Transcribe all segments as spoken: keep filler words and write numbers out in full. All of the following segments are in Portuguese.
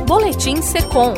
Boletim Secom.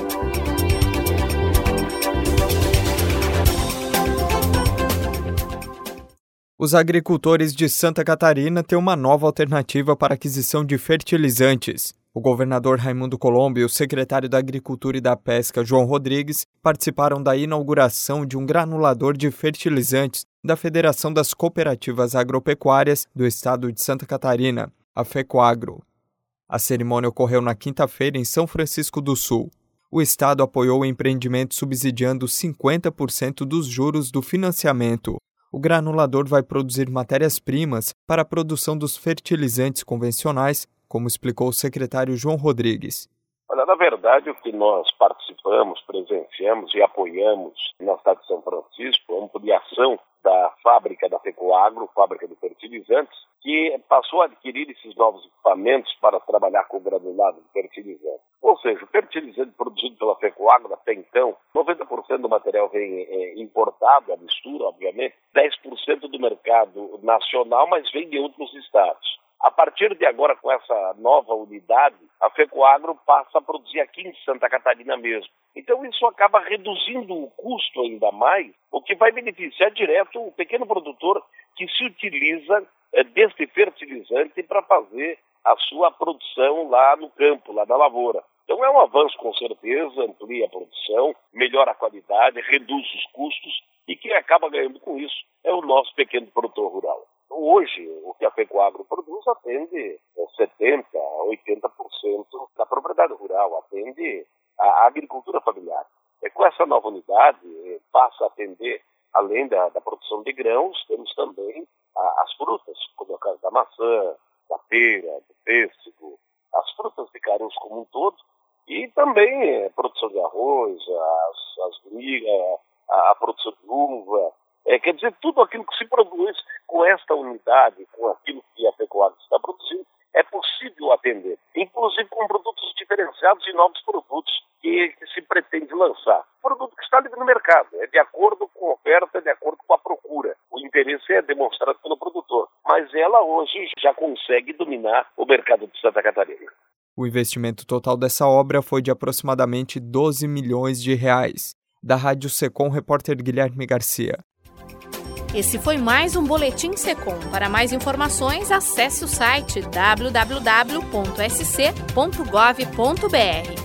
Os agricultores de Santa Catarina têm uma nova alternativa para a aquisição de fertilizantes. O governador Raimundo Colombo e o secretário da Agricultura e da Pesca, João Rodrigues, participaram da inauguração de um granulador de fertilizantes da Federação das Cooperativas Agropecuárias do Estado de Santa Catarina, a FECOAGRO. A cerimônia ocorreu na quinta-feira em São Francisco do Sul. O Estado apoiou o empreendimento subsidiando cinquenta por cento dos juros do financiamento. O granulador vai produzir matérias-primas para a produção dos fertilizantes convencionais, como explicou o secretário João Rodrigues. Olha, na verdade, o que nós participamos, presenciamos e apoiamos na cidade de São Francisco, a ampliação da fábrica da FECOAGRO, fábrica de fertilizantes, que passou a adquirir esses novos equipamentos para trabalhar com o granulado de fertilizante. Ou seja, o fertilizante produzido pela FECOAGRO até então, noventa por cento do material vem é, importado, a mistura, obviamente, dez por cento do mercado nacional, mas vem de outros estados. A partir de agora, com essa nova unidade, a FECOAGRO passa a produzir aqui em Santa Catarina mesmo. Então isso acaba reduzindo o custo ainda mais, o que vai beneficiar direto o pequeno produtor que se utiliza é, deste fertilizante para fazer a sua produção lá no campo, lá na lavoura. Então é um avanço com certeza, amplia a produção, melhora a qualidade, reduz os custos e quem acaba ganhando com isso é o nosso pequeno produtor rural. Hoje, o que a FECOAGRO produz atende setenta por cento a oitenta por cento da propriedade rural, atende a agricultura familiar. E com essa nova unidade, passa a atender, além da, da produção de grãos, temos também a, as frutas, como é o caso da maçã, da pera, do pêssego, as frutas de caroço como um todo, e também é, produção de arroz, as, as migas, a, a produção de uva. É, quer dizer, tudo aquilo que se produz com esta unidade, com aquilo que a FECOAGRO está produzindo, é possível atender, inclusive com produtos diferenciados e novos produtos que, que se pretende lançar. O produto que está livre no mercado, é de acordo com a oferta, é de acordo com a procura. O interesse é demonstrado pelo produtor, mas ela hoje já consegue dominar o mercado de Santa Catarina. O investimento total dessa obra foi de aproximadamente doze milhões de reais. Da Rádio Secom, repórter Guilherme Garcia. Esse foi mais um Boletim Secom. Para mais informações, acesse o site w w w ponto s c ponto gov ponto b r.